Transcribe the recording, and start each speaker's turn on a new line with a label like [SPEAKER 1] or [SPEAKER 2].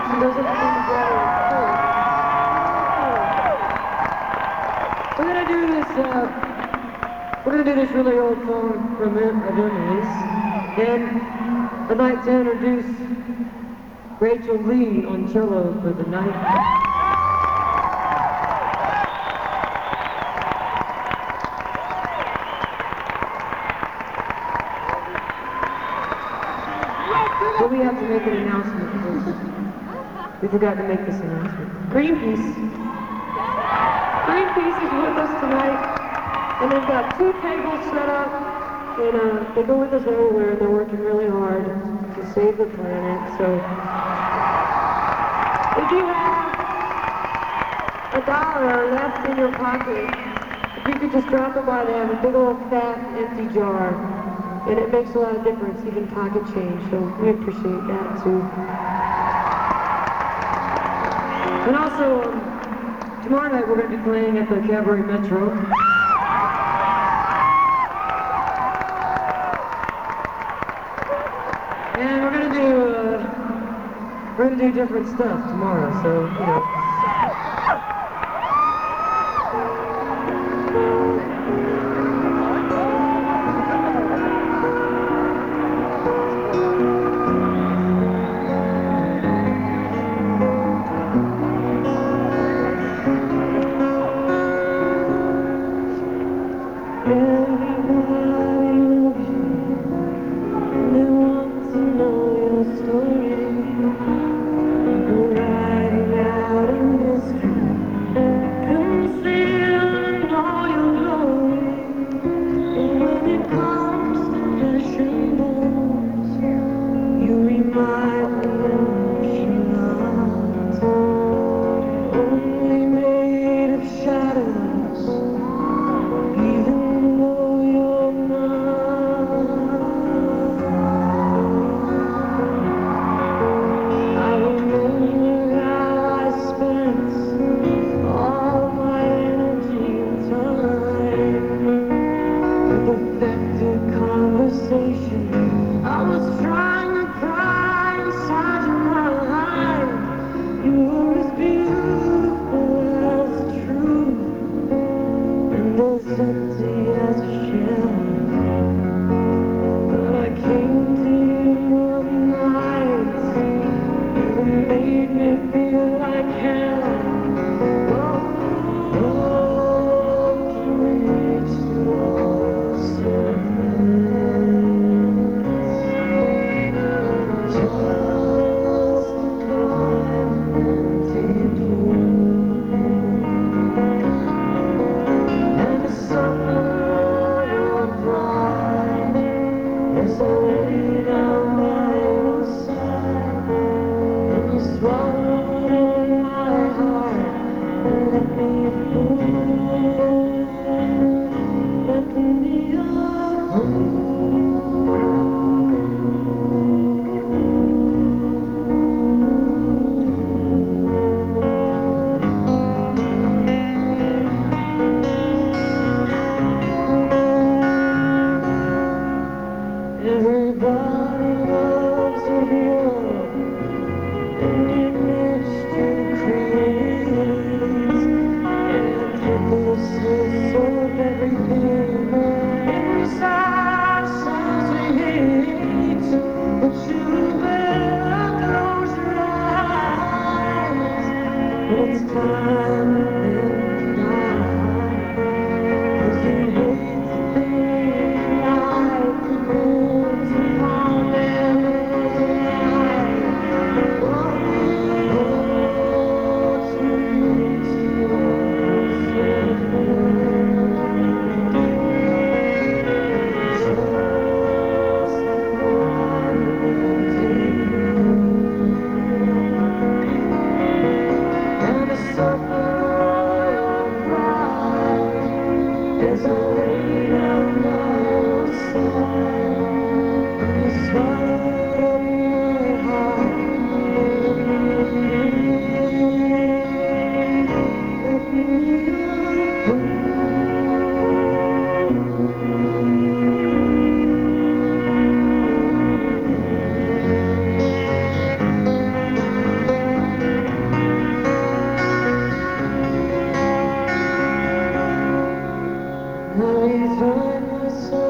[SPEAKER 1] She doesn't seem very cool. We're gonna do this. We're gonna do this really old song from Emily's. Then I'd like to introduce Rachel Lee on cello for the night. But we have to make an announcement first. We forgot to make this announcement. Greenpeace is with us tonight, and they've got 2 tables set up, and they go with us everywhere. They're working really hard to save the planet. So if you have $1 left in your pocket, if you could just drop it by, they have a big old fat empty jar. And it makes a lot of difference, even pocket change, so we appreciate that too. And also, tomorrow night we're going to be playing at the Cabaret Metro. And we're going to do different stuff tomorrow, so, you know. I find myself